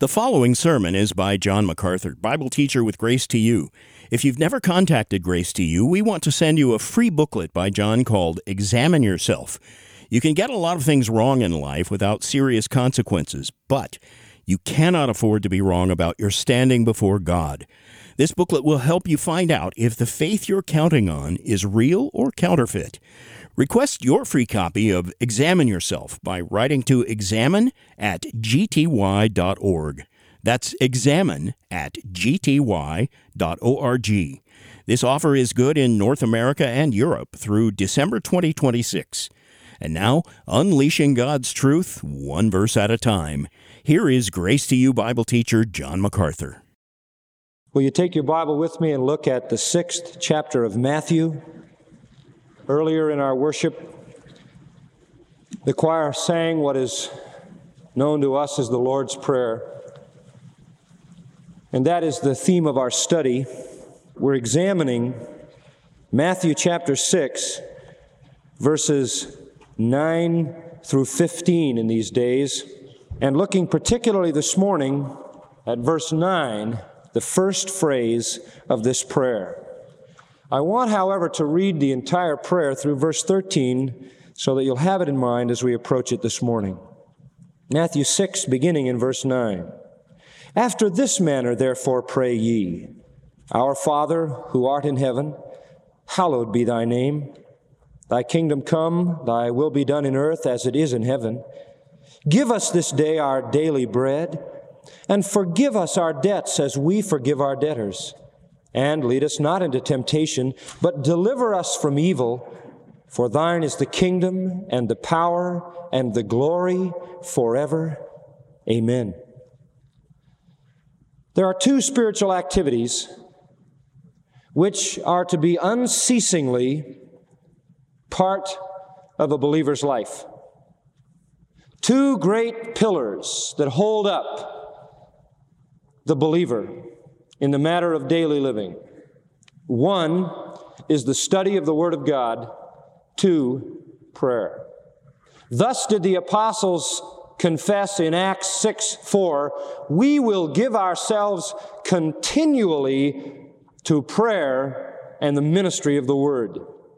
The following sermon is by John MacArthur, Bible teacher with Grace to You. If you've never contacted Grace to You, we want to send you a free booklet by John called Examine Yourself. You can get a lot of things wrong in life without serious consequences, but you cannot afford to be wrong about your standing before God. This booklet will help you find out if the faith you're counting on is real or counterfeit. Request your free copy of Examine Yourself by writing to examine@gty.org. That's examine@gty.org. This offer is good in North America and Europe through December 2026. And now, unleashing God's truth, one verse at a time. Here is Grace to You Bible teacher John MacArthur. Will you take your Bible with me and look at the 6th chapter of Matthew? Earlier in our worship, the choir sang what is known to us as the Lord's Prayer. And that is the theme of our study. We're examining Matthew chapter 6, verses 9 through 15 in these days, and looking particularly this morning at verse 9, the first phrase of this prayer. I want, however, to read the entire prayer through verse 13 so that you'll have it in mind as we approach it this morning. Matthew 6, beginning in verse 9. After this manner, therefore, pray ye, Our Father, who art in heaven, hallowed be thy name. Thy kingdom come, thy will be done in earth as it is in heaven. Give us this day our daily bread, and forgive us our debts as we forgive our debtors. And lead us not into temptation, but deliver us from evil. For thine is the kingdom, and the power, and the glory forever. Amen. There are two spiritual activities which are to be unceasingly part of a believer's life. Two great pillars that hold up the believer in the matter of daily living. One is the study of the Word of God. Two, prayer. Thus did the apostles confess in Acts 6:4, we will give ourselves continually to prayer and the ministry of the Word.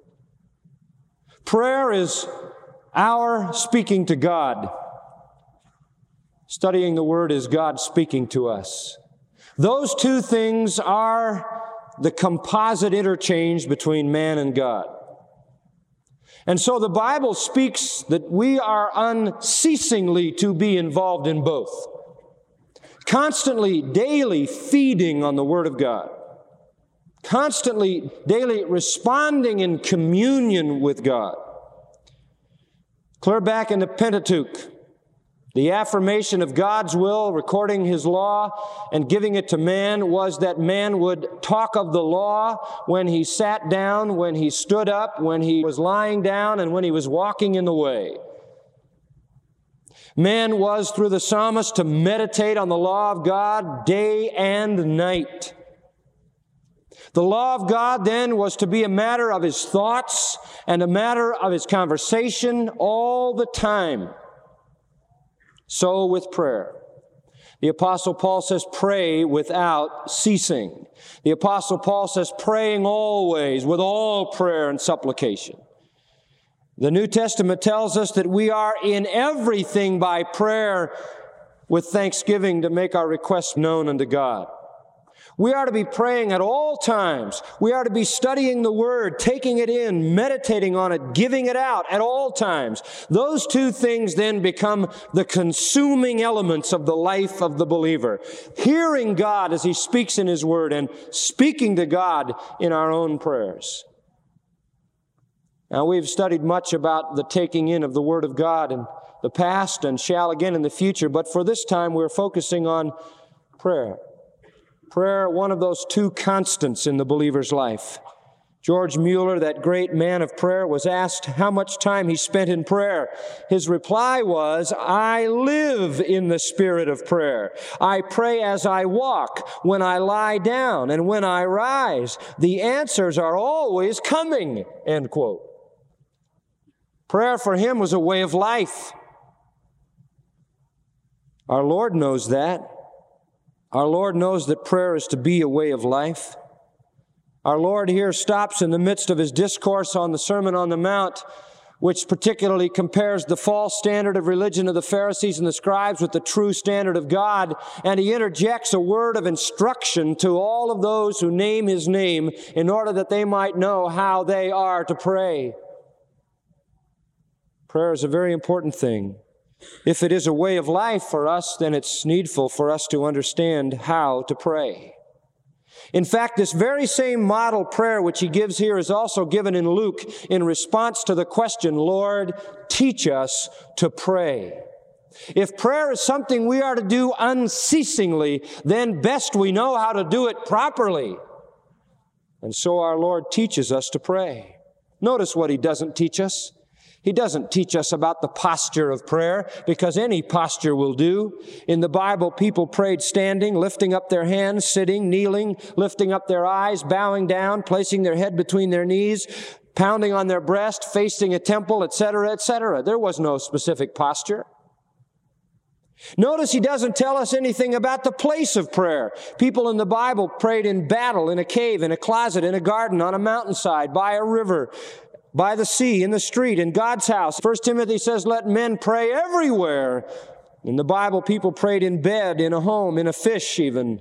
Prayer is our speaking to God. Studying the Word is God speaking to us. Those two things are the composite interchange between man and God. And so the Bible speaks that we are unceasingly to be involved in both. Constantly, daily feeding on the Word of God. Constantly, daily responding in communion with God. Clear back in the Pentateuch, the affirmation of God's will, recording His law and giving it to man, was that man would talk of the law when he sat down, when he stood up, when he was lying down, and when he was walking in the way. Man was, through the psalmist, to meditate on the law of God day and night. The law of God, then, was to be a matter of his thoughts and a matter of his conversation all the time. So with prayer. The Apostle Paul says, pray without ceasing. The Apostle Paul says, praying always with all prayer and supplication. The New Testament tells us that we are in everything by prayer with thanksgiving to make our requests known unto God. We are to be praying at all times. We are to be studying the Word, taking it in, meditating on it, giving it out at all times. Those two things then become the consuming elements of the life of the believer. Hearing God as He speaks in His Word and speaking to God in our own prayers. Now, we've studied much about the taking in of the Word of God in the past and shall again in the future, but for this time we're focusing on prayer. Prayer, one of those two constants in the believer's life. George Mueller, that great man of prayer, was asked how much time he spent in prayer. His reply was, I live in the spirit of prayer. I pray as I walk, when I lie down, and when I rise. The answers are always coming, end quote. Prayer for him was a way of life. Our Lord knows that. Our Lord knows that prayer is to be a way of life. Our Lord here stops in the midst of His discourse on the Sermon on the Mount, which particularly compares the false standard of religion of the Pharisees and the scribes with the true standard of God, and He interjects a word of instruction to all of those who name His name in order that they might know how they are to pray. Prayer is a very important thing. If it is a way of life for us, then it's needful for us to understand how to pray. In fact, this very same model prayer which He gives here is also given in Luke in response to the question, Lord, teach us to pray. If prayer is something we are to do unceasingly, then best we know how to do it properly. And so our Lord teaches us to pray. Notice what He doesn't teach us. He doesn't teach us about the posture of prayer, because any posture will do. In the Bible, people prayed standing, lifting up their hands, sitting, kneeling, lifting up their eyes, bowing down, placing their head between their knees, pounding on their breast, facing a temple, etc., etc. There was no specific posture. Notice He doesn't tell us anything about the place of prayer. People in the Bible prayed in battle, in a cave, in a closet, in a garden, on a mountainside, by a river, by the sea, in the street, in God's house. 1 Timothy says, let men pray everywhere. In the Bible, people prayed in bed, in a home, in a fish even,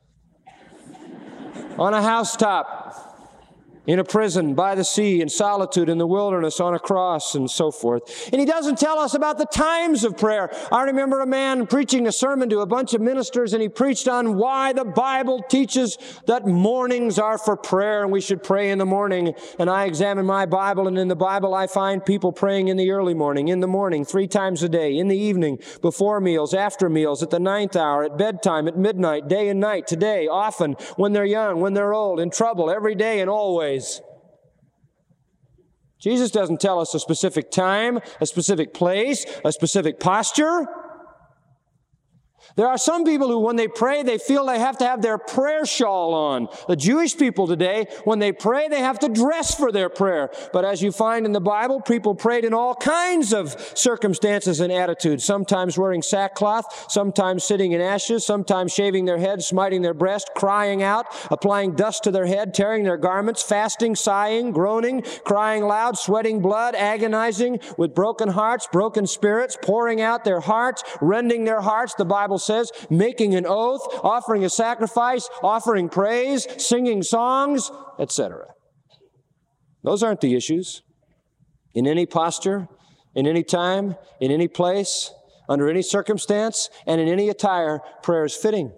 on a housetop, in a prison, by the sea, in solitude, in the wilderness, on a cross, and so forth. And He doesn't tell us about the times of prayer. I remember a man preaching a sermon to a bunch of ministers, and he preached on why the Bible teaches that mornings are for prayer, and we should pray in the morning. And I examined my Bible, and in the Bible I find people praying in the early morning, in the morning, 3 times a day, in the evening, before meals, after meals, at the 9th hour, at bedtime, at midnight, day and night, today, often, when they're young, when they're old, in trouble, every day and always. Jesus doesn't tell us a specific time, a specific place, a specific posture. There are some people who, when they pray, they feel they have to have their prayer shawl on. The Jewish people today, when they pray, they have to dress for their prayer. But as you find in the Bible, people prayed in all kinds of circumstances and attitudes, sometimes wearing sackcloth, sometimes sitting in ashes, sometimes shaving their heads, smiting their breast, crying out, applying dust to their head, tearing their garments, fasting, sighing, groaning, crying loud, sweating blood, agonizing, with broken hearts, broken spirits, pouring out their hearts, rending their hearts, the Bible says, making an oath, offering a sacrifice, offering praise, singing songs, etc. Those aren't the issues. In any posture, in any time, in any place, under any circumstance, and in any attire, prayer is fitting.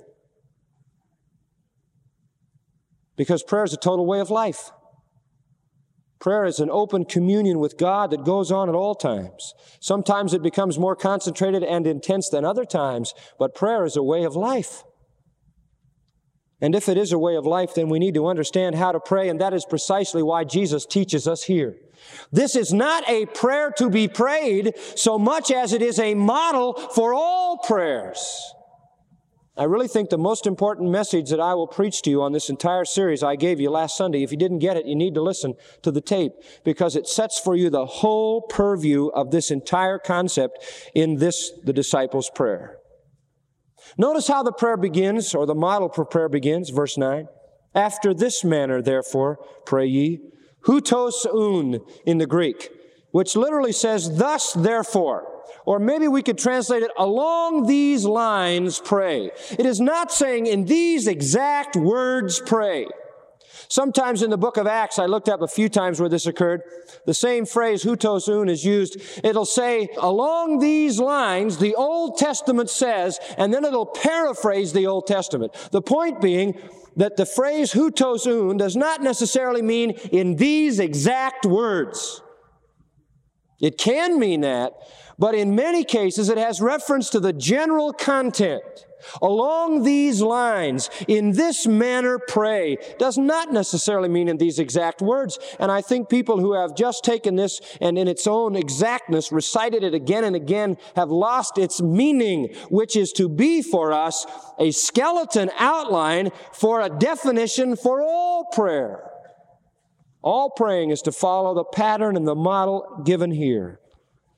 Because prayer is a total way of life. Prayer is an open communion with God that goes on at all times. Sometimes it becomes more concentrated and intense than other times, but prayer is a way of life. And if it is a way of life, then we need to understand how to pray, and that is precisely why Jesus teaches us here. This is not a prayer to be prayed so much as it is a model for all prayers. I really think the most important message that I will preach to you on this entire series I gave you last Sunday, if you didn't get it, you need to listen to the tape, because it sets for you the whole purview of this entire concept in this, the disciples' prayer. Notice how the prayer begins, or the model for prayer begins, verse 9. After this manner, therefore, pray ye, hutos un in the Greek, which literally says, thus, therefore. Or maybe we could translate it, along these lines pray. It is not saying in these exact words pray. Sometimes in the book of Acts, I looked up a few times where this occurred, the same phrase, hutos un, is used. It'll say, along these lines, the Old Testament says, and then it'll paraphrase the Old Testament. The point being that the phrase hutos un does not necessarily mean in these exact words. It can mean that, but in many cases it has reference to the general content. Along these lines, in this manner pray, does not necessarily mean in these exact words. And I think people who have just taken this and in its own exactness recited it again and again have lost its meaning, which is to be for us a skeleton outline for a definition for all prayer. All praying is to follow the pattern and the model given here.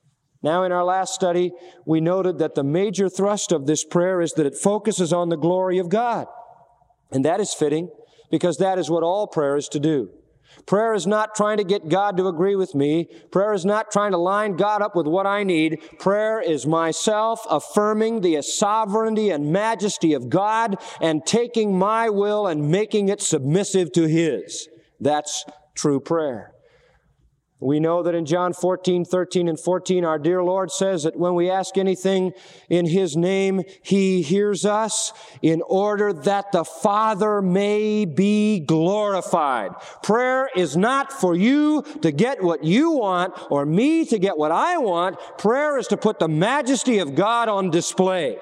Now, in our last study, we noted that the major thrust of this prayer is that it focuses on the glory of God. And that is fitting, because that is what all prayer is to do. Prayer is not trying to get God to agree with me. Prayer is not trying to line God up with what I need. Prayer is myself affirming the sovereignty and majesty of God and taking my will and making it submissive to His. That's true prayer. We know that in John 14:13 and 14, our dear Lord says that when we ask anything in His name, He hears us in order that the Father may be glorified. Prayer is not for you to get what you want or me to get what I want. Prayer is to put the majesty of God on display.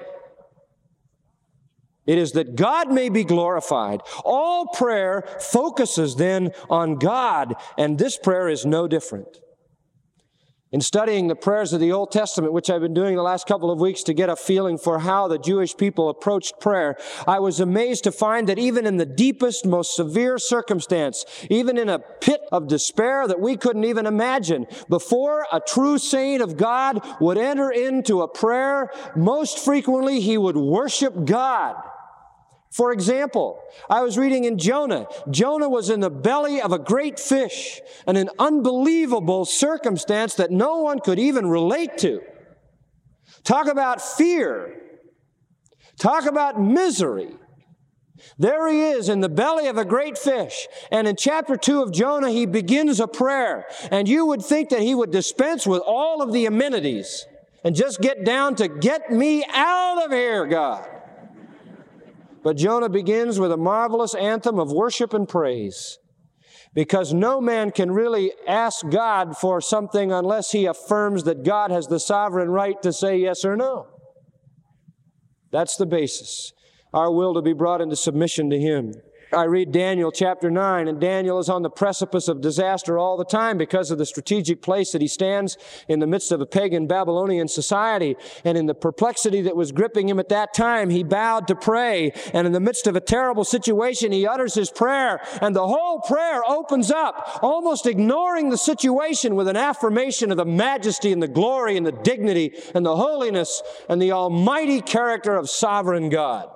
It is that God may be glorified. All prayer focuses then on God, and this prayer is no different. In studying the prayers of the Old Testament, which I've been doing the last couple of weeks to get a feeling for how the Jewish people approached prayer, I was amazed to find that even in the deepest, most severe circumstance, even in a pit of despair that we couldn't even imagine, before a true saint of God would enter into a prayer, most frequently he would worship God. For example, I was reading in Jonah. Jonah was in the belly of a great fish, and an unbelievable circumstance that no one could even relate to. Talk about fear. Talk about misery. There he is in the belly of a great fish. And in chapter 2 of Jonah, he begins a prayer. And you would think that he would dispense with all of the amenities and just get down to, get me out of here, God. But Jonah begins with a marvelous anthem of worship and praise, because no man can really ask God for something unless he affirms that God has the sovereign right to say yes or no. That's the basis. Our will to be brought into submission to Him. I read Daniel chapter 9, and Daniel is on the precipice of disaster all the time because of the strategic place that he stands in the midst of a pagan Babylonian society. And in the perplexity that was gripping him at that time, he bowed to pray. And in the midst of a terrible situation, he utters his prayer. And the whole prayer opens up, almost ignoring the situation, with an affirmation of the majesty and the glory and the dignity and the holiness and the almighty character of sovereign God.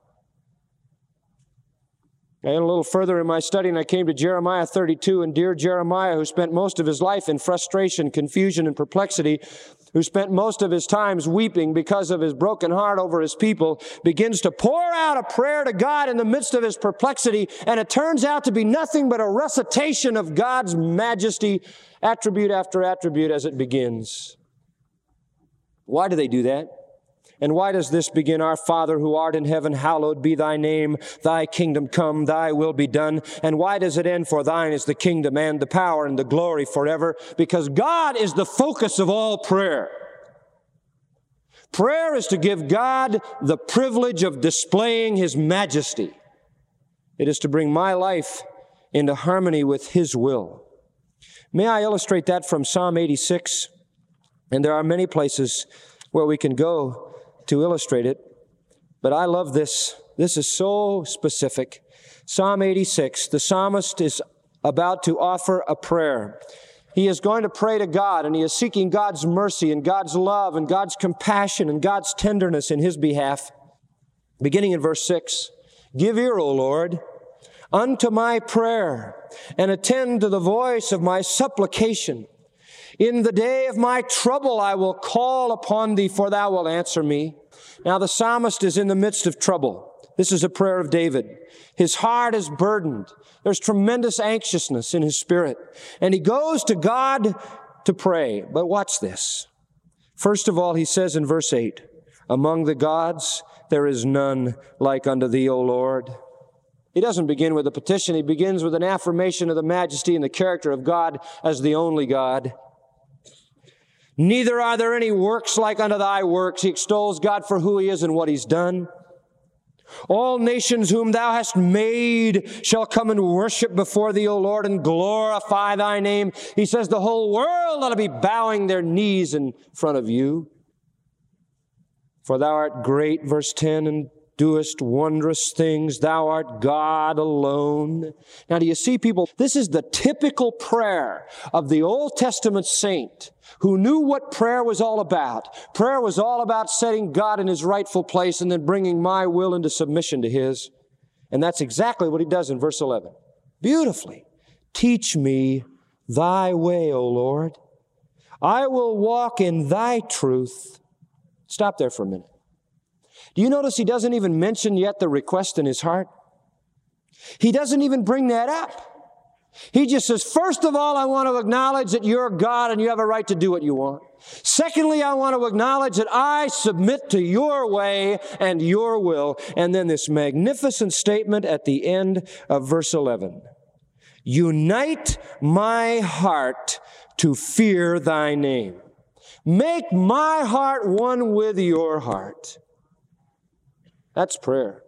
I went a little further in my study, and I came to Jeremiah 32, and dear Jeremiah, who spent most of his life in frustration, confusion, and perplexity, who spent most of his times weeping because of his broken heart over his people, begins to pour out a prayer to God in the midst of his perplexity, and it turns out to be nothing but a recitation of God's majesty, attribute after attribute, as it begins. Why do they do that? And why does this begin? Our Father who art in heaven, hallowed be thy name. Thy kingdom come, thy will be done. And why does it end? For thine is the kingdom and the power and the glory forever. Because God is the focus of all prayer. Prayer is to give God the privilege of displaying His majesty. It is to bring my life into harmony with His will. May I illustrate that from Psalm 86? And there are many places where we can go to illustrate it, but I love this. This is so specific. Psalm 86, the psalmist is about to offer a prayer. He is going to pray to God, and he is seeking God's mercy and God's love and God's compassion and God's tenderness in his behalf. Beginning in verse 6, give ear, O Lord, unto my prayer, and attend to the voice of my supplication. In the day of my trouble I will call upon thee, for thou wilt answer me. Now the psalmist is in the midst of trouble. This is a prayer of David. His heart is burdened. There's tremendous anxiousness in his spirit. And he goes to God to pray. But watch this. First of all, he says in verse 8, among the gods there is none like unto thee, O Lord. He doesn't begin with a petition. He begins with an affirmation of the majesty and the character of God as the only God. Neither are there any works like unto thy works. He extols God for who He is and what He's done. All nations whom thou hast made shall come and worship before thee, O Lord, and glorify thy name. He says the whole world ought to be bowing their knees in front of you. For thou art great, verse 10, and doest wondrous things. Thou art God alone. Now, do you see, people? This is the typical prayer of the Old Testament saint who knew what prayer was all about. Prayer was all about setting God in His rightful place and then bringing my will into submission to His. And that's exactly what he does in verse 11. Beautifully. Teach me thy way, O Lord. I will walk in thy truth. Stop there for a minute. Do you notice he doesn't even mention yet the request in his heart? He doesn't even bring that up. He just says, first of all, I want to acknowledge that you're God and you have a right to do what you want. Secondly, I want to acknowledge that I submit to your way and your will. And then this magnificent statement at the end of verse 11. Unite my heart to fear thy name. Make my heart one with your heart. That's prayer.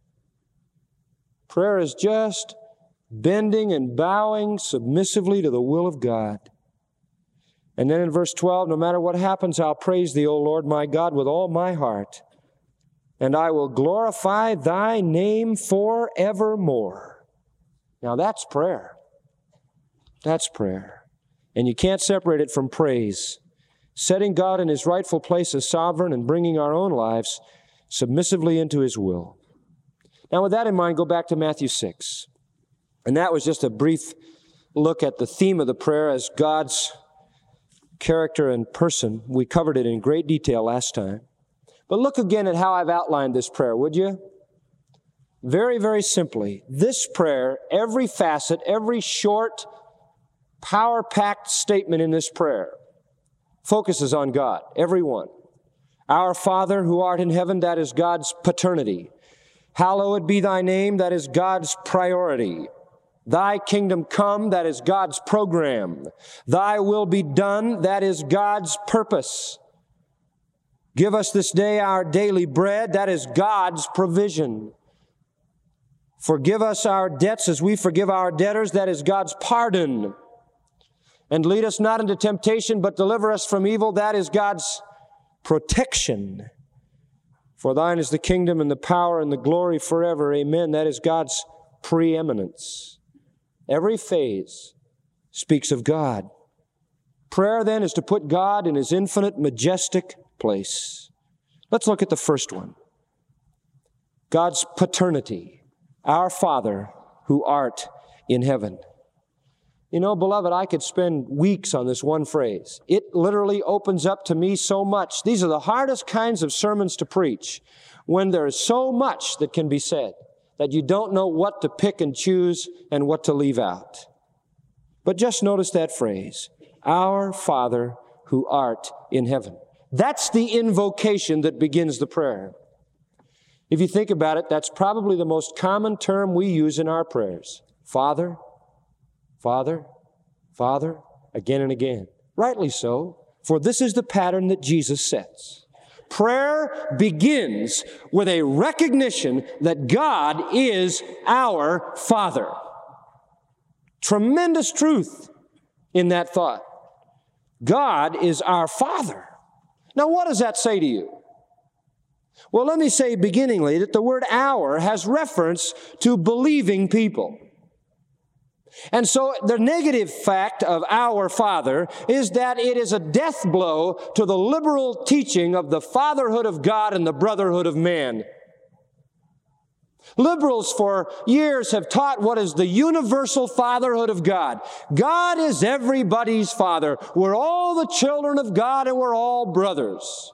Prayer is just bending and bowing submissively to the will of God. And then in verse 12, no matter what happens, I'll praise thee, O Lord my God, with all my heart, and I will glorify thy name forevermore. Now that's prayer. That's prayer. And you can't separate it from praise. Setting God in His rightful place as sovereign and bringing our own lives submissively into His will. Now with that in mind, go back to Matthew 6. And that was just a brief look at the theme of the prayer as God's character and person. We covered it in great detail last time. But look again at how I've outlined this prayer, would you? Very, very simply, this prayer, every facet, every short, power-packed statement in this prayer focuses on God, every one. Our Father who art in heaven, that is God's paternity. Hallowed be thy name, that is God's priority. Thy kingdom come, that is God's program. Thy will be done, that is God's purpose. Give us this day our daily bread, that is God's provision. Forgive us our debts as we forgive our debtors, that is God's pardon. And lead us not into temptation, but deliver us from evil, that is God's protection. For thine is the kingdom and the power and the glory forever. Amen. That is God's preeminence. Every phase speaks of God. Prayer, then, is to put God in His infinite, majestic place. Let's look at the first one. God's paternity. Our Father who art in heaven. You know, beloved, I could spend weeks on this one phrase. It literally opens up to me so much. These are the hardest kinds of sermons to preach, when there is so much that can be said that you don't know what to pick and choose and what to leave out. But just notice that phrase, our Father who art in heaven. That's the invocation that begins the prayer. If you think about it, that's probably the most common term we use in our prayers. Father, Father, Father, again and again. Rightly so, for this is the pattern that Jesus sets. Prayer begins with a recognition that God is our Father. Tremendous truth in that thought. God is our Father. Now, what does that say to you? Well, let me say beginningly that the word our has reference to believing people. And so the negative fact of our Father is that it is a death blow to the liberal teaching of the fatherhood of God and the brotherhood of man. Liberals for years have taught what is the universal fatherhood of God. God is everybody's father. We're all the children of God and we're all brothers.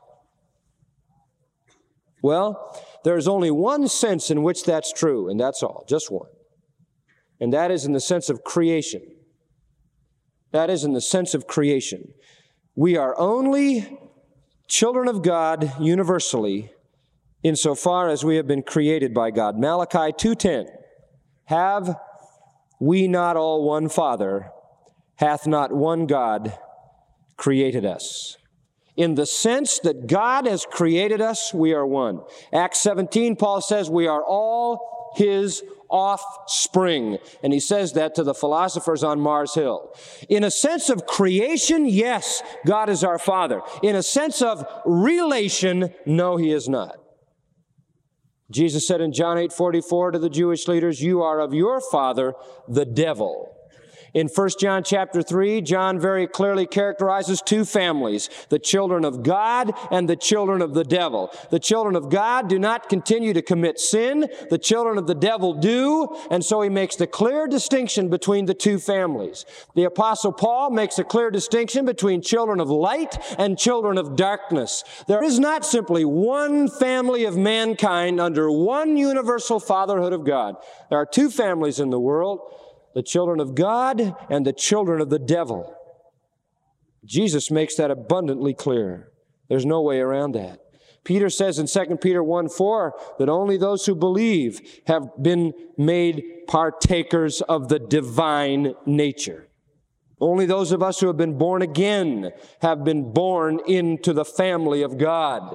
Well, there's only one sense in which that's true, and that's all, just one. And that is in the sense of creation. That is in the sense of creation. We are only children of God universally insofar as we have been created by God. Malachi 2:10, have we not all one Father? Hath not one God created us? In the sense that God has created us, we are one. Acts 17, Paul says we are all His offspring. And he says that to the philosophers on Mars Hill. In a sense of creation, yes, God is our Father. In a sense of relation, no, He is not. Jesus said in John 8:44 to the Jewish leaders, "You are of your father, the devil." In 1 John chapter 3, John very clearly characterizes two families, the children of God and the children of the devil. The children of God do not continue to commit sin. The children of the devil do. And so he makes the clear distinction between the two families. The Apostle Paul makes a clear distinction between children of light and children of darkness. There is not simply one family of mankind under one universal fatherhood of God. There are two families in the world, the children of God and the children of the devil. Jesus makes that abundantly clear. There's no way around that. Peter says in 2 Peter 1:4 that only those who believe have been made partakers of the divine nature. Only those of us who have been born again have been born into the family of God.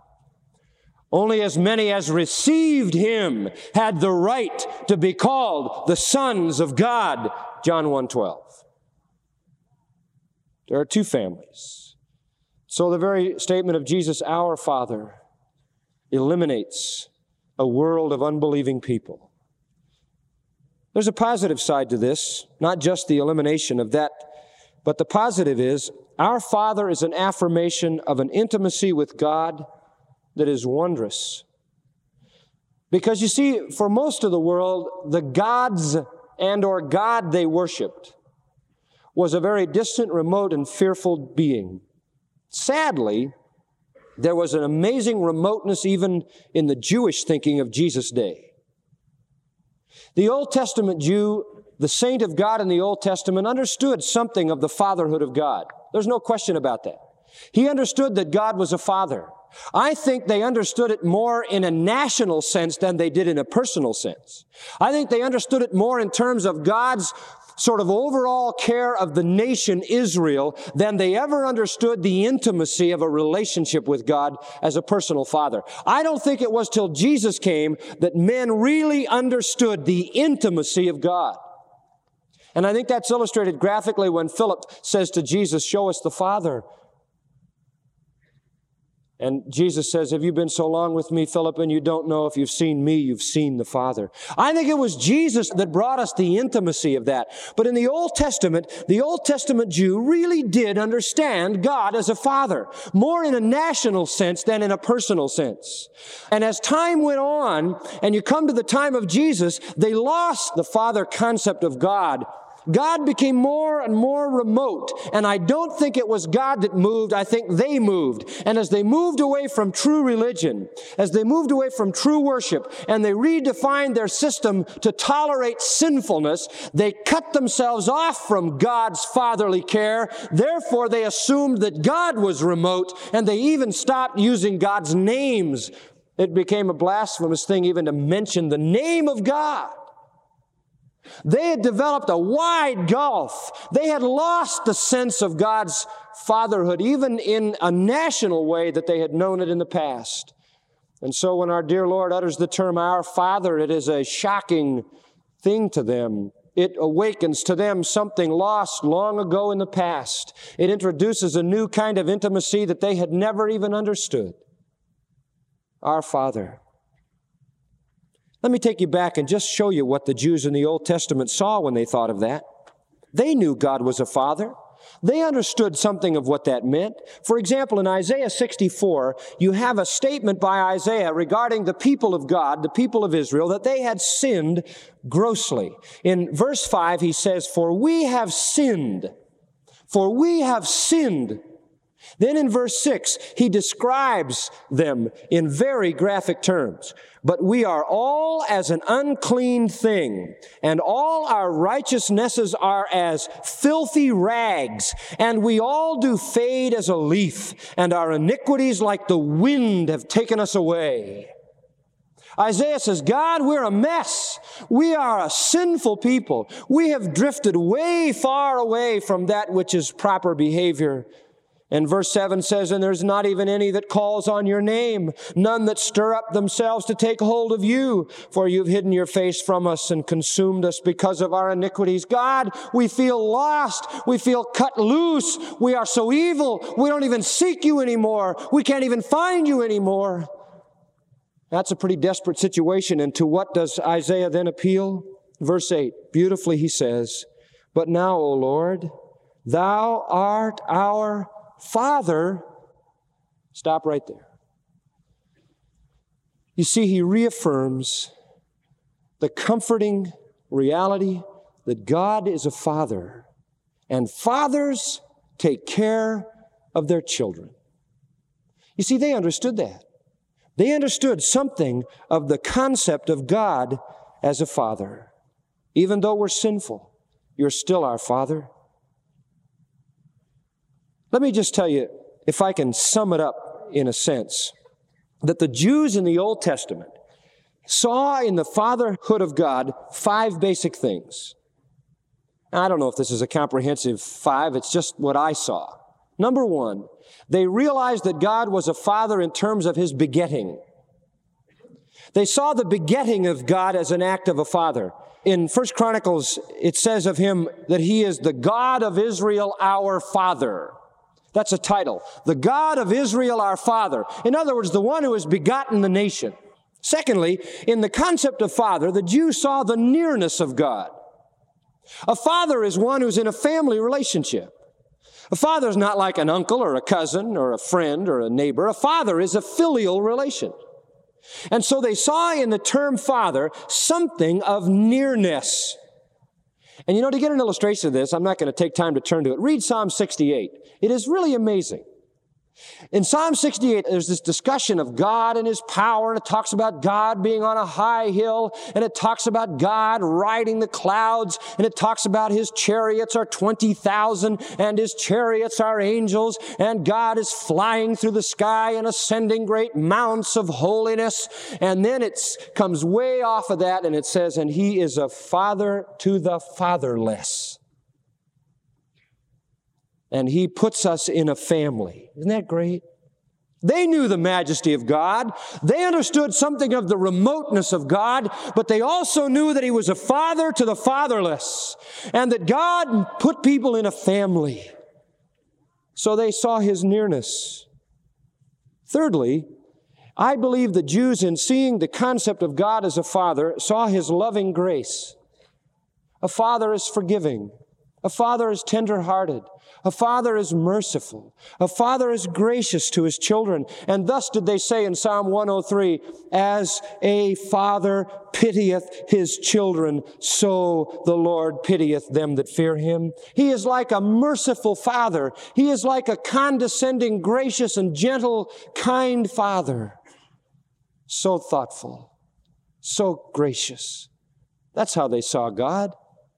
Only as many as received Him had the right to be called the sons of God, John 1:12. There are two families. So the very statement of Jesus, our Father, eliminates a world of unbelieving people. There's a positive side to this, not just the elimination of that, but the positive is our Father is an affirmation of an intimacy with God that is wondrous. Because you see, for most of the world, the gods and or God they worshiped was a very distant, remote, and fearful being. Sadly, there was an amazing remoteness even in the Jewish thinking of Jesus' day. The Old Testament Jew, the saint of God in the Old Testament, understood something of the fatherhood of God. There's no question about that. He understood that God was a father. I think they understood it more in a national sense than they did in a personal sense. I think they understood it more in terms of God's sort of overall care of the nation Israel than they ever understood the intimacy of a relationship with God as a personal father. I don't think it was till Jesus came that men really understood the intimacy of God. And I think that's illustrated graphically when Philip says to Jesus, "Show us the Father." And Jesus says, "Have you been so long with me, Philip, and you don't know if you've seen me, you've seen the Father?" I think it was Jesus that brought us the intimacy of that. But in the Old Testament Jew really did understand God as a father, more in a national sense than in a personal sense. And as time went on, and you come to the time of Jesus, they lost the father concept of God. God became more and more remote, and I don't think it was God that moved, I think they moved. And as they moved away from true religion, as they moved away from true worship, and they redefined their system to tolerate sinfulness, they cut themselves off from God's fatherly care. Therefore, they assumed that God was remote, and they even stopped using God's names. It became a blasphemous thing even to mention the name of God. They had developed a wide gulf. They had lost the sense of God's fatherhood, even in a national way that they had known it in the past. And so when our dear Lord utters the term, our Father, it is a shocking thing to them. It awakens to them something lost long ago in the past. It introduces a new kind of intimacy that they had never even understood. Our Father. Let me take you back and just show you what the Jews in the Old Testament saw when they thought of that. They knew God was a father. They understood something of what that meant. For example, in Isaiah 64, you have a statement by Isaiah regarding the people of God, the people of Israel, that they had sinned grossly. In verse 5, he says, "For we have sinned. For we have sinned." Then in verse 6, he describes them in very graphic terms. "But we are all as an unclean thing, and all our righteousnesses are as filthy rags, and we all do fade as a leaf, and our iniquities like the wind have taken us away." Isaiah says, God, we're a mess. We are a sinful people. We have drifted way far away from that which is proper behavior. And verse 7 says, "And there's not even any that calls on your name, none that stir up themselves to take hold of you, for you've hidden your face from us and consumed us because of our iniquities." God, we feel lost. We feel cut loose. We are so evil. We don't even seek you anymore. We can't even find you anymore. That's a pretty desperate situation. And to what does Isaiah then appeal? Verse 8, beautifully he says, "But now, O Lord, thou art our Father." Stop right there. You see, he reaffirms the comforting reality that God is a father, and fathers take care of their children. You see, they understood that. They understood something of the concept of God as a father. Even though we're sinful, you're still our Father. Let me just tell you, if I can sum it up in a sense, that the Jews in the Old Testament saw in the fatherhood of God 5 basic things. I don't know if this is a comprehensive 5, it's just what I saw. Number 1, they realized that God was a father in terms of his begetting. They saw the begetting of God as an act of a father. In 1 Chronicles, it says of him that he is the God of Israel, our Father. That's a title. The God of Israel, our Father. In other words, the one who has begotten the nation. Secondly, in the concept of father, the Jews saw the nearness of God. A father is one who's in a family relationship. A father is not like an uncle or a cousin or a friend or a neighbor. A father is a filial relation. And so they saw in the term father something of nearness. And you know, to get an illustration of this, I'm not going to take time to turn to it. Read Psalm 68. It is really amazing. In Psalm 68, there's this discussion of God and his power, and it talks about God being on a high hill, and it talks about God riding the clouds, and it talks about his chariots are 20,000, and his chariots are angels, and God is flying through the sky and ascending great mounts of holiness. And then it comes way off of that, and it says, and he is a father to the fatherless. And he puts us in a family. Isn't that great? They knew the majesty of God. They understood something of the remoteness of God, but they also knew that he was a father to the fatherless, and that God put people in a family. So they saw his nearness. Thirdly, I believe the Jews, in seeing the concept of God as a father, saw his loving grace. A father is forgiving. A father is tender-hearted. A father is merciful. A father is gracious to his children. And thus did they say in Psalm 103, as a father pitieth his children, so the Lord pitieth them that fear him. He is like a merciful father. He is like a condescending, gracious, and gentle, kind father. So thoughtful, so gracious. That's how they saw God.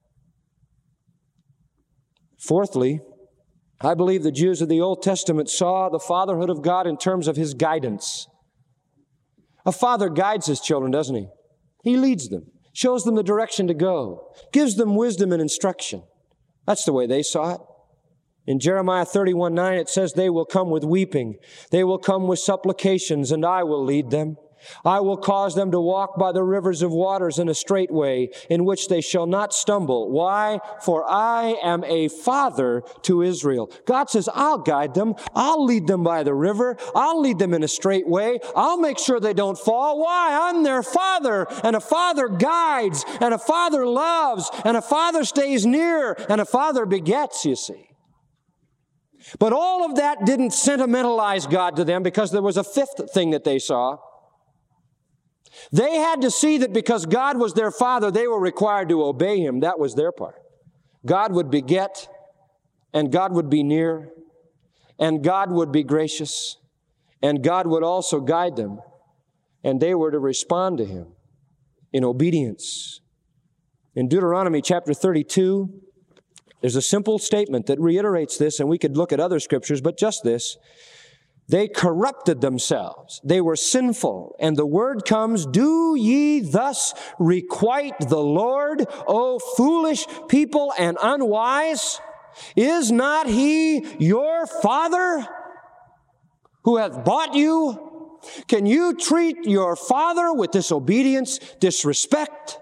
Fourthly, I believe the Jews of the Old Testament saw the fatherhood of God in terms of his guidance. A father guides his children, doesn't he? He leads them, shows them the direction to go, gives them wisdom and instruction. That's the way they saw it. In Jeremiah 31:9, it says, they will come with weeping. They will come with supplications, and I will lead them. I will cause them to walk by the rivers of waters in a straight way, in which they shall not stumble. Why? For I am a father to Israel. God says, I'll guide them. I'll lead them by the river. I'll lead them in a straight way. I'll make sure they don't fall. Why? I'm their father. And a father guides, and a father loves, and a father stays near, and a father begets, you see. But all of that didn't sentimentalize God to them, because there was a fifth thing that they saw. They had to see that because God was their father, they were required to obey him. That was their part. God would beget, and God would be near, and God would be gracious, and God would also guide them, and they were to respond to him in obedience. In Deuteronomy chapter 32, there's a simple statement that reiterates this, and we could look at other scriptures, but just this. They corrupted themselves. They were sinful. And the word comes, do ye thus requite the Lord, O foolish people and unwise? Is not he your father who hath bought you? Can you treat your father with disobedience, disrespect?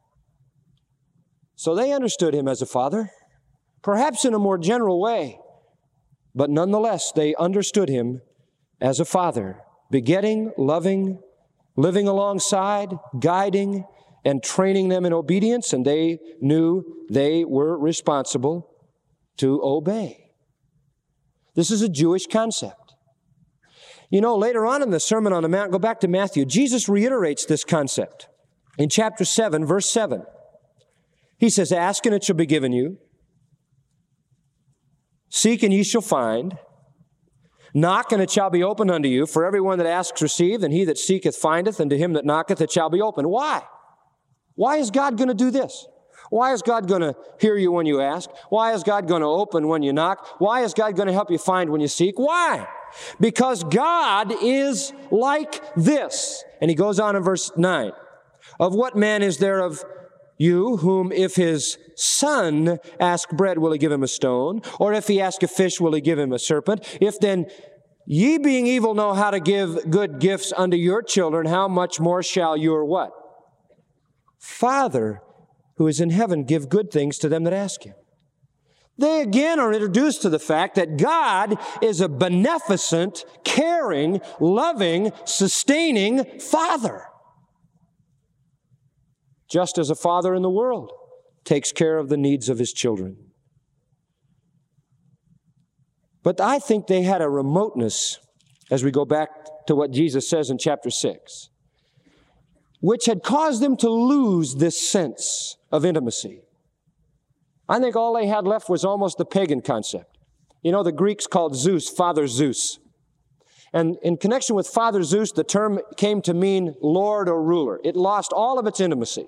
So they understood him as a father, perhaps in a more general way, but nonetheless they understood him as a father, begetting, loving, living alongside, guiding, and training them in obedience, and they knew they were responsible to obey. This is a Jewish concept. You know, later on in the Sermon on the Mount, go back to Matthew, Jesus reiterates this concept. In chapter 7, verse 7, He says, "Ask and it shall be given you. Seek and ye shall find. Knock and it shall be opened unto you. For everyone that asks receiveth, and he that seeketh findeth, and to him that knocketh it shall be opened." Why? Why is God going to do this? Why is God going to hear you when you ask? Why is God going to open when you knock? Why is God going to help you find when you seek? Why? Because God is like this. And He goes on in verse 9. "Of what man is there of you whom if his son ask bread, will he give him a stone? Or if he ask a fish, will he give him a serpent? If then ye being evil know how to give good gifts unto your children, how much more shall your" what? "Father who is in heaven give good things to them that ask Him." They again are introduced to the fact that God is a beneficent, caring, loving, sustaining Father. Just as a father in the world takes care of the needs of his children. But I think they had a remoteness, as we go back to what Jesus says in chapter 6, which had caused them to lose this sense of intimacy. I think all they had left was almost the pagan concept. You know, the Greeks called Zeus Father Zeus. And in connection with Father Zeus, the term came to mean Lord or ruler. It lost all of its intimacy.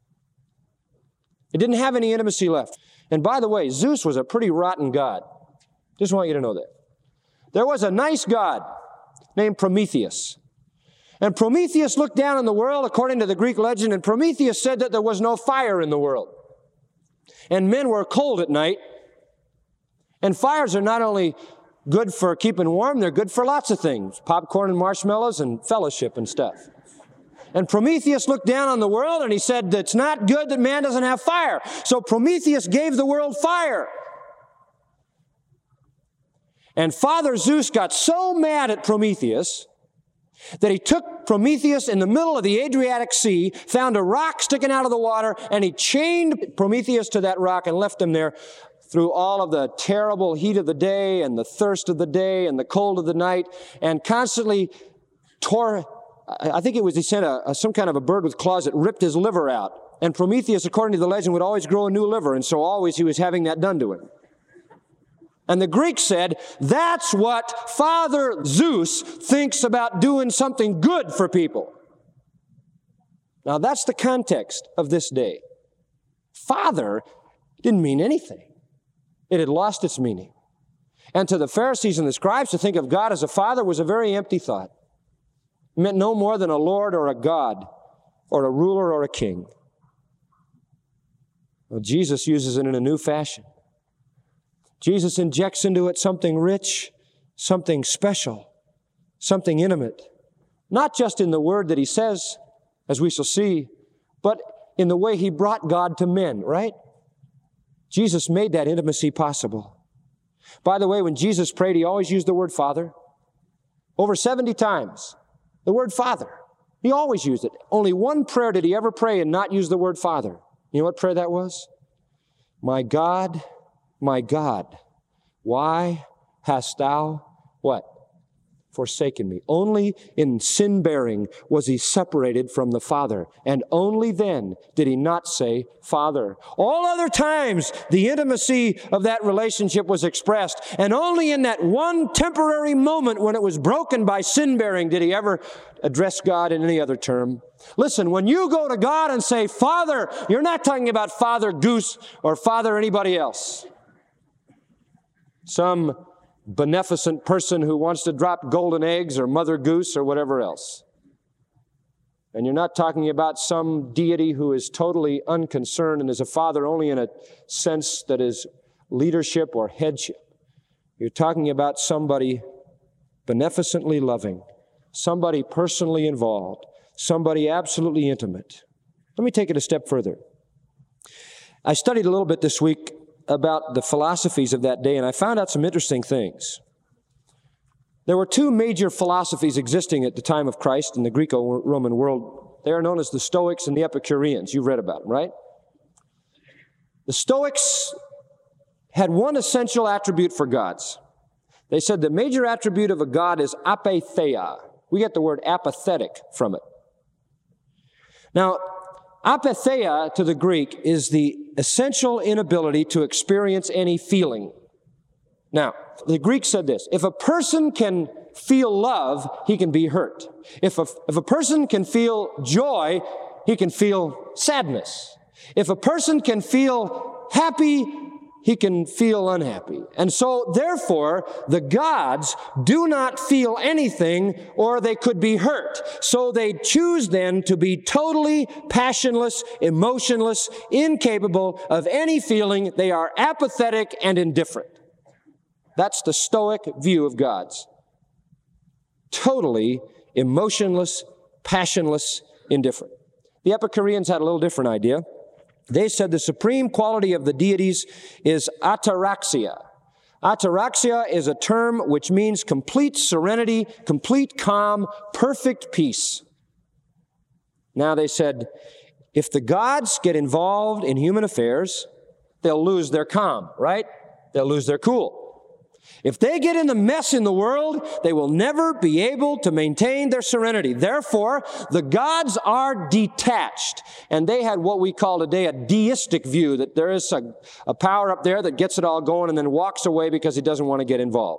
It didn't have any intimacy left. And by the way, Zeus was a pretty rotten god. Just want you to know that. There was a nice god named Prometheus. And Prometheus looked down on the world, according to the Greek legend, and Prometheus said that there was no fire in the world. And men were cold at night. And fires are not only good for keeping warm, they're good for lots of things. Popcorn and marshmallows and fellowship and stuff. And Prometheus looked down on the world and he said, it's not good that man doesn't have fire. So Prometheus gave the world fire. And Father Zeus got so mad at Prometheus that he took Prometheus in the middle of the Adriatic Sea, found a rock sticking out of the water, and he chained Prometheus to that rock and left him there through all of the terrible heat of the day and the thirst of the day and the cold of the night, and constantly tore, I think it was, he sent some kind of a bird with claws that ripped his liver out. And Prometheus, according to the legend, would always grow a new liver, and so always he was having that done to him. And the Greeks said, that's what Father Zeus thinks about doing something good for people. Now that's the context of this day. Father didn't mean anything. It had lost its meaning. And to the Pharisees and the scribes, to think of God as a father was a very empty thought. It meant no more than a Lord or a God or a ruler or a king. Well, Jesus uses it in a new fashion. Jesus injects into it something rich, something special, something intimate. Not just in the word that He says, as we shall see, but in the way He brought God to men, right? Jesus made that intimacy possible. By the way, when Jesus prayed, He always used the word Father. Over 70 times, the word Father. He always used it. Only one prayer did He ever pray and not use the word Father. You know what prayer that was? My God, why hast thou, what? Forsaken me. Only in sin-bearing was He separated from the Father. And only then did He not say, Father. All other times, the intimacy of that relationship was expressed. And only in that one temporary moment when it was broken by sin-bearing did He ever address God in any other term. Listen, when you go to God and say, Father, you're not talking about Father Goose or Father anybody else. Some beneficent person who wants to drop golden eggs or Mother Goose or whatever else. And you're not talking about some deity who is totally unconcerned and is a father only in a sense that is leadership or headship. You're talking about somebody beneficently loving, somebody personally involved, somebody absolutely intimate. Let me take it a step further. I studied a little bit this week about the philosophies of that day, and I found out some interesting things. There were two major philosophies existing at the time of Christ in the Greco-Roman world. They are known as the Stoics and the Epicureans. You've read about them, right? The Stoics had one essential attribute for gods. They said the major attribute of a god is apatheia. We get the word apathetic from it. Now, apatheia to the Greek is the essential inability to experience any feeling. Now, the Greek said this: if a person can feel love, he can be hurt. If a person can feel joy, he can feel sadness. If a person can feel happy, he can feel unhappy. And so, therefore, the gods do not feel anything, or they could be hurt. So they choose then to be totally passionless, emotionless, incapable of any feeling. They are apathetic and indifferent. That's the Stoic view of gods. Totally emotionless, passionless, indifferent. The Epicureans had a little different idea. They said the supreme quality of the deities is ataraxia. Ataraxia is a term which means complete serenity, complete calm, perfect peace. Now they said, if the gods get involved in human affairs, they'll lose their calm, right? They'll lose their cool. If they get in the mess in the world, they will never be able to maintain their serenity. Therefore, the gods are detached. And they had what we call today a deistic view, that there is a power up there that gets it all going and then walks away because he doesn't want to get involved.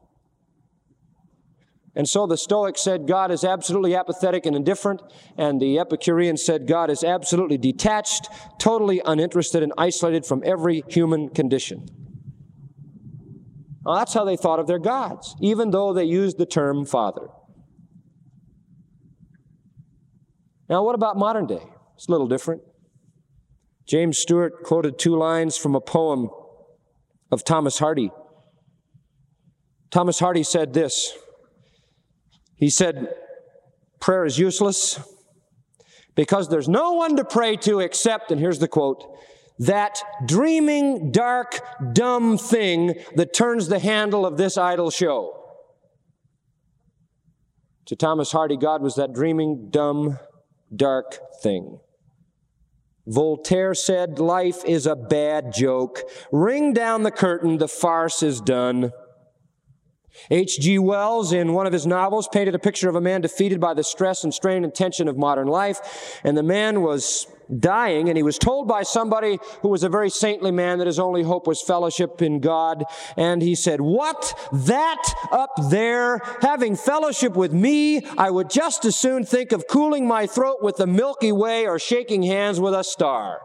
And so the Stoics said God is absolutely apathetic and indifferent, and the Epicureans said God is absolutely detached, totally uninterested and isolated from every human condition. Well, that's how they thought of their gods, even though they used the term Father. Now, what about modern day? It's a little different. James Stewart quoted two lines from a poem of Thomas Hardy. Thomas Hardy said this. He said, prayer is useless because there's no one to pray to except, and here's the quote, that dreaming, dark, dumb thing that turns the handle of this idol show. To Thomas Hardy, God was that dreaming, dumb, dark thing. Voltaire said, life is a bad joke. Ring down the curtain, the farce is done. H.G. Wells, in one of his novels, painted a picture of a man defeated by the stress and strain and tension of modern life. And the man was dying, and he was told by somebody who was a very saintly man that his only hope was fellowship in God. And he said, what? That up there, having fellowship with me, I would just as soon think of cooling my throat with the Milky Way or shaking hands with a star.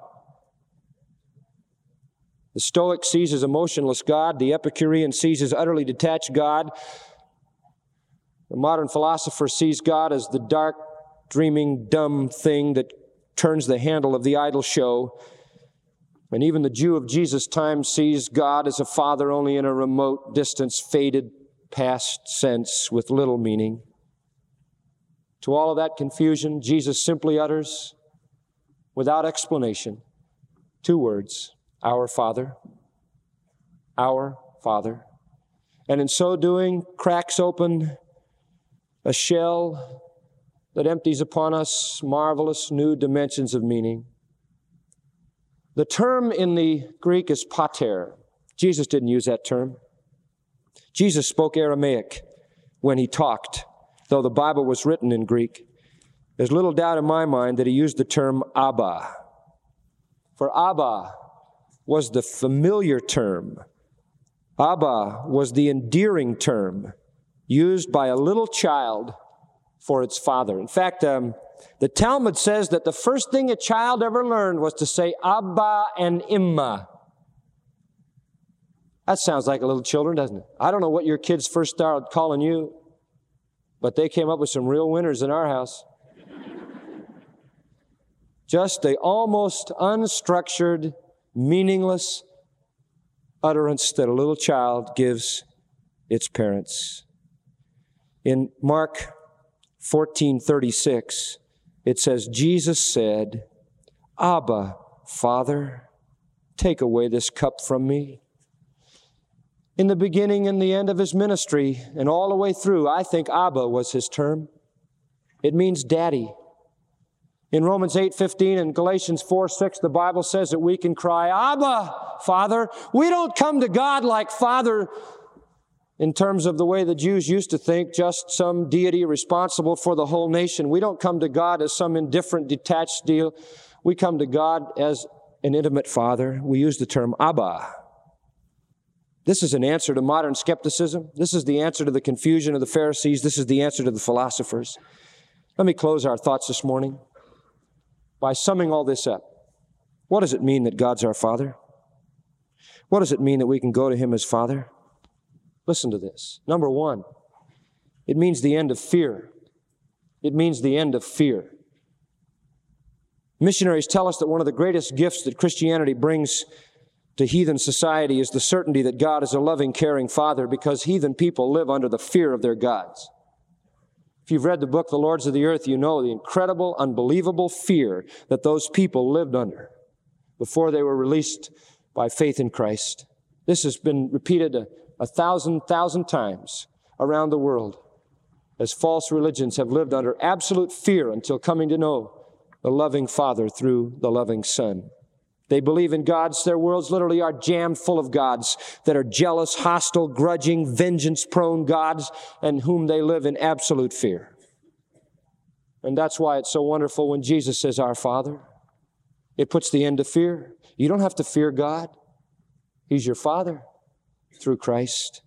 The Stoic sees his emotionless God. The Epicurean sees his utterly detached God. The modern philosopher sees God as the dark, dreaming, dumb thing that turns the handle of the idol show. And even the Jew of Jesus' time sees God as a father only in a remote, distant, faded past sense with little meaning. To all of that confusion, Jesus simply utters, without explanation, two words: Our Father. Our Father. And in so doing, cracks open a shell that empties upon us marvelous new dimensions of meaning. The term in the Greek is pater. Jesus didn't use that term. Jesus spoke Aramaic when he talked, though the Bible was written in Greek. There's little doubt in my mind that he used the term Abba. For Abba was the familiar term. Abba was the endearing term used by a little child for its father. In fact, the Talmud says that the first thing a child ever learned was to say Abba and Imma. That sounds like a little children, doesn't it? I don't know what your kids first started calling you, but they came up with some real winners in our house. Just the almost unstructured, meaningless utterance that a little child gives its parents. In Mark 14:36, it says, Jesus said, Abba, Father, take away this cup from me. In the beginning and the end of his ministry, and all the way through, I think Abba was his term. It means daddy. In Romans 8:15 and Galatians 4:6, the Bible says that we can cry, Abba, Father. We don't come to God like Father in terms of the way the Jews used to think, just some deity responsible for the whole nation. We don't come to God as some indifferent, detached deal. We come to God as an intimate Father. We use the term Abba. This is an answer to modern skepticism. This is the answer to the confusion of the Pharisees. This is the answer to the philosophers. Let me close our thoughts this morning by summing all this up. What does it mean that God's our Father? What does it mean that we can go to Him as Father? Listen to this. Number one, it means the end of fear. It means the end of fear. Missionaries tell us that one of the greatest gifts that Christianity brings to heathen society is the certainty that God is a loving, caring Father, because heathen people live under the fear of their gods. If you've read the book, The Lords of the Earth, you know the incredible, unbelievable fear that those people lived under before they were released by faith in Christ. This has been repeated a thousand times around the world as false religions have lived under absolute fear until coming to know the loving Father through the loving Son. They believe in gods. Their worlds literally are jammed full of gods that are jealous, hostile, grudging, vengeance-prone gods, and whom they live in absolute fear. And that's why it's so wonderful when Jesus says, Our Father. It puts the end to fear. You don't have to fear God. He's your Father through Christ.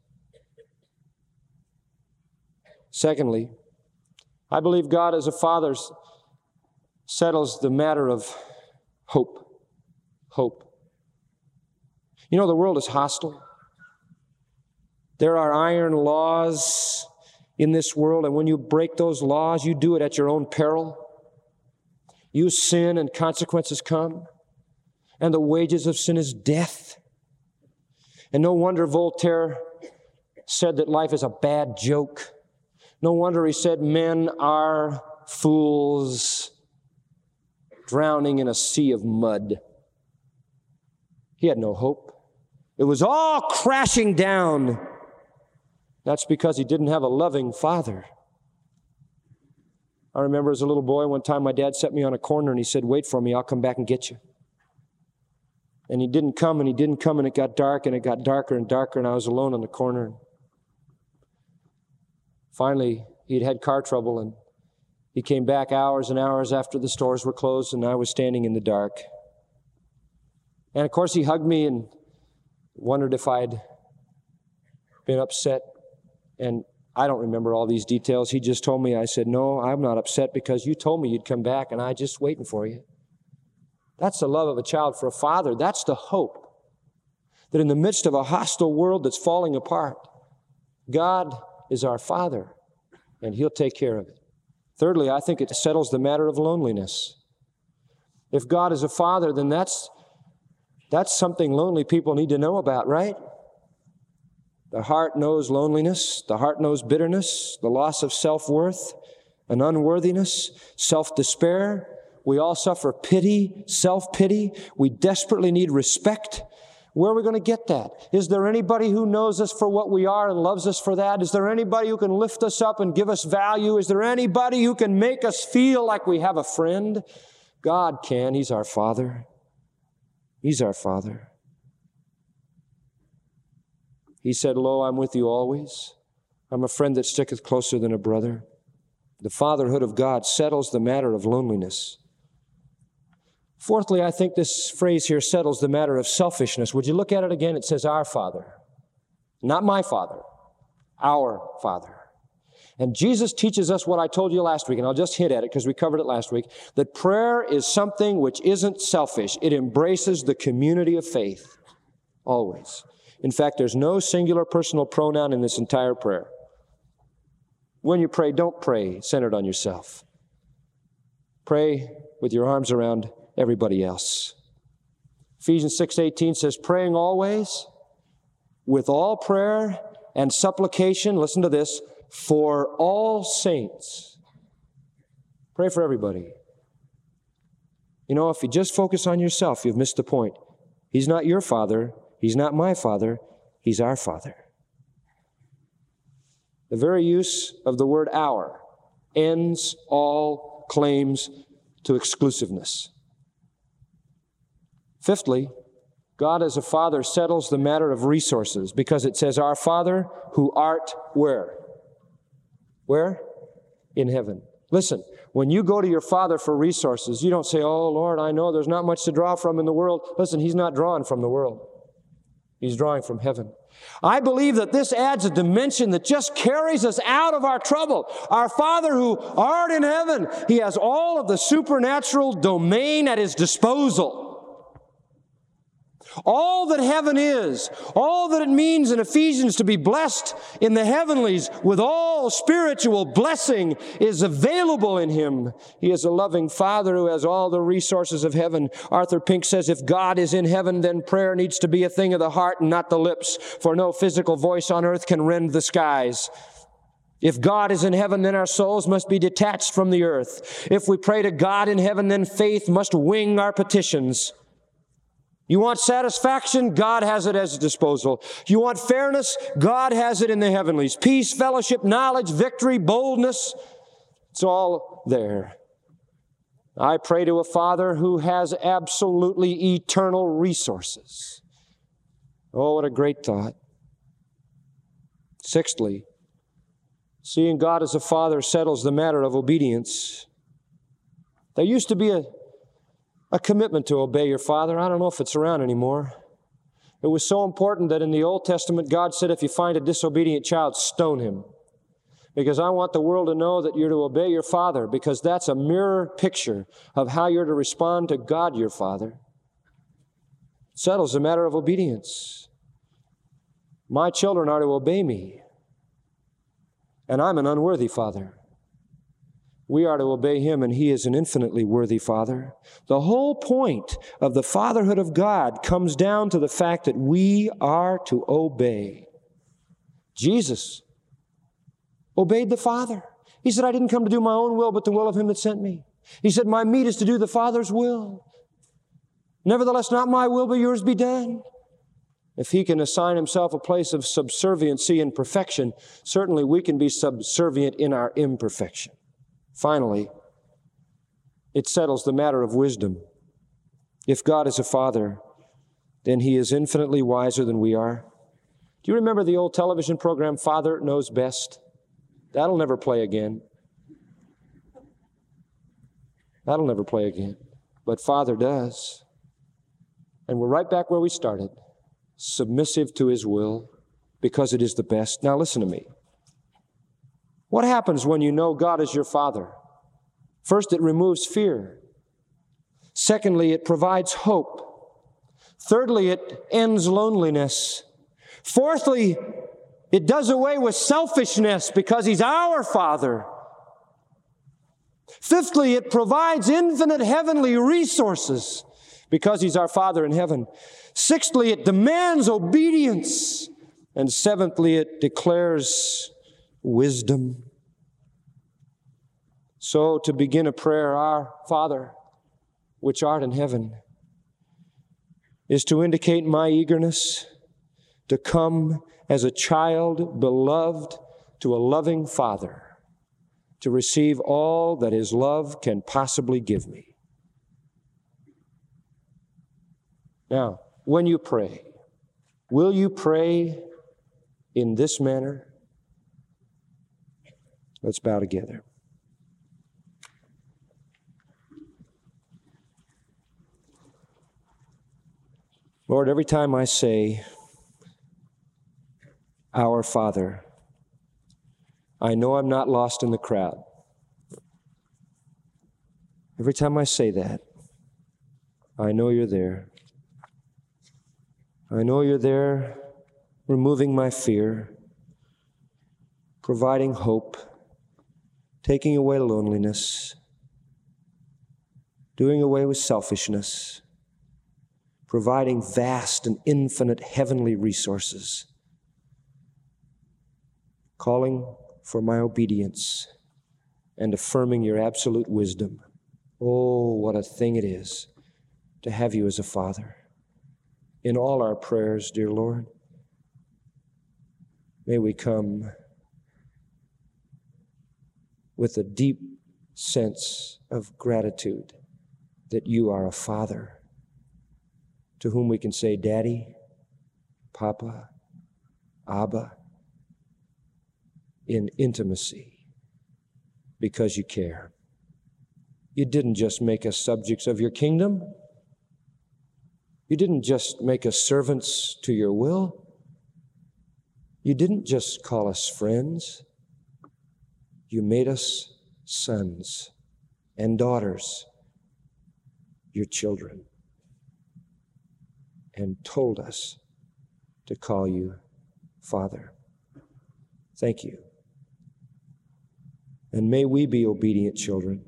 Secondly, I believe God as a Father settles the matter of hope. Hope. You know, the world is hostile. There are iron laws in this world, and when you break those laws, you do it at your own peril. You sin and consequences come, and the wages of sin is death. And no wonder Voltaire said that life is a bad joke. No wonder he said men are fools drowning in a sea of mud. He had no hope. It was all crashing down. That's because he didn't have a loving Father. I remember as a little boy, one time my dad set me on a corner and he said, Wait for me, I'll come back and get you. And he didn't come, and it got dark, and it got darker and darker, and I was alone on the corner. Finally, he'd had car trouble, and he came back hours and hours after the stores were closed, and I was standing in the dark. And of course, he hugged me and wondered if I'd been upset. And I don't remember all these details. He just told me, I said, No, I'm not upset because you told me you'd come back, and I'm just waiting for you. That's the love of a child for a father. That's the hope that in the midst of a hostile world that's falling apart, God is our Father, and He'll take care of it. Thirdly, I think it settles the matter of loneliness. If God is a Father, then that's something lonely people need to know about, right? The heart knows loneliness. The heart knows bitterness, the loss of self-worth, an unworthiness, self-despair. We all suffer pity, self-pity. We desperately need respect. Where are we going to get that? Is there anybody who knows us for what we are and loves us for that? Is there anybody who can lift us up and give us value? Is there anybody who can make us feel like we have a friend? God can. He's our Father. He's our Father. He said, Lo, I'm with you always. I'm a friend that sticketh closer than a brother. The fatherhood of God settles the matter of loneliness. Fourthly, I think this phrase here settles the matter of selfishness. Would you look at it again? It says, Our Father. Not my Father. Our Father. And Jesus teaches us what I told you last week, and I'll just hint at it because we covered it last week, that prayer is something which isn't selfish. It embraces the community of faith. Always. In fact, there's no singular personal pronoun in this entire prayer. When you pray, don't pray centered on yourself. Pray with your arms around everybody else. Ephesians 6:18 says, praying always with all prayer and supplication, listen to this, for all saints. Pray for everybody. You know, if you just focus on yourself, you've missed the point. He's not your Father. He's not my Father. He's our Father. The very use of the word our ends all claims to exclusiveness. Fifthly, God as a Father settles the matter of resources because it says, Our Father who art where? Where? In heaven. Listen, when you go to your Father for resources, you don't say, Oh, Lord, I know there's not much to draw from in the world. Listen, He's not drawing from the world. He's drawing from heaven. I believe that this adds a dimension that just carries us out of our trouble. Our Father who art in heaven, He has all of the supernatural domain at His disposal. All that heaven is, all that it means in Ephesians to be blessed in the heavenlies with all spiritual blessing is available in Him. He is a loving Father who has all the resources of heaven. Arthur Pink says, if God is in heaven, then prayer needs to be a thing of the heart and not the lips, for no physical voice on earth can rend the skies. If God is in heaven, then our souls must be detached from the earth. If we pray to God in heaven, then faith must wing our petitions. You want satisfaction? God has it at His disposal. You want fairness? God has it in the heavenlies. Peace, fellowship, knowledge, victory, boldness. It's all there. I pray to a Father who has absolutely eternal resources. Oh, what a great thought. Sixthly, seeing God as a Father settles the matter of obedience. There used to be a commitment to obey your father. I don't know if it's around anymore. It was so important that in the Old Testament, God said, if you find a disobedient child, stone him. Because I want the world to know that you're to obey your father, because that's a mirror picture of how you're to respond to God, your Father. It settles the matter of obedience. My children are to obey me, and I'm an unworthy father. We are to obey Him, and He is an infinitely worthy Father. The whole point of the fatherhood of God comes down to the fact that we are to obey. Jesus obeyed the Father. He said, I didn't come to do my own will, but the will of Him that sent me. He said, my meat is to do the Father's will. Nevertheless, not my will, but yours be done. If He can assign Himself a place of subserviency and perfection, certainly we can be subservient in our imperfection. Finally, it settles the matter of wisdom. If God is a Father, then He is infinitely wiser than we are. Do you remember the old television program, Father Knows Best? That'll never play again. That'll never play again. But Father does. And we're right back where we started, submissive to His will, because it is the best. Now listen to me. What happens when you know God is your Father? First, it removes fear. Secondly, it provides hope. Thirdly, it ends loneliness. Fourthly, it does away with selfishness because He's our Father. Fifthly, it provides infinite heavenly resources because He's our Father in heaven. Sixthly, it demands obedience. And seventhly, it declares wisdom. So to begin a prayer, Our Father, which art in heaven, is to indicate my eagerness to come as a child beloved to a loving Father, to receive all that His love can possibly give me. Now, when you pray, will you pray in this manner? Let's bow together. Lord, every time I say, Our Father, I know I'm not lost in the crowd. Every time I say that, I know you're there. I know you're there, removing my fear, providing hope, taking away loneliness, doing away with selfishness, providing vast and infinite heavenly resources, calling for my obedience, and affirming your absolute wisdom. Oh, what a thing it is to have you as a Father. In all our prayers, dear Lord, may we come with a deep sense of gratitude that you are a Father to whom we can say, Daddy, Papa, Abba, in intimacy, because you care. You didn't just make us subjects of your kingdom. You didn't just make us servants to your will. You didn't just call us friends. You made us sons and daughters, your children, and told us to call you Father. Thank you. And may we be obedient children.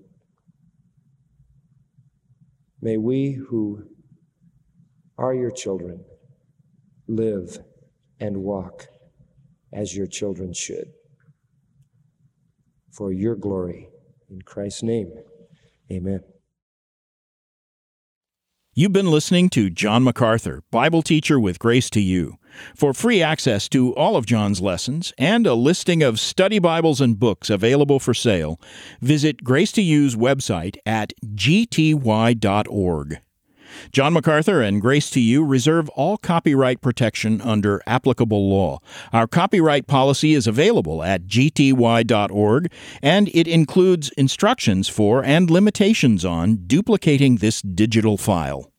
May we who are your children live and walk as your children should. For your glory, in Christ's name, amen. You've been listening to John MacArthur, Bible teacher with Grace to You. For free access to all of John's lessons and a listing of study Bibles and books available for sale, visit Grace to You's website at gty.org. John MacArthur and Grace to You reserve all copyright protection under applicable law. Our copyright policy is available at gty.org, and it includes instructions for and limitations on duplicating this digital file.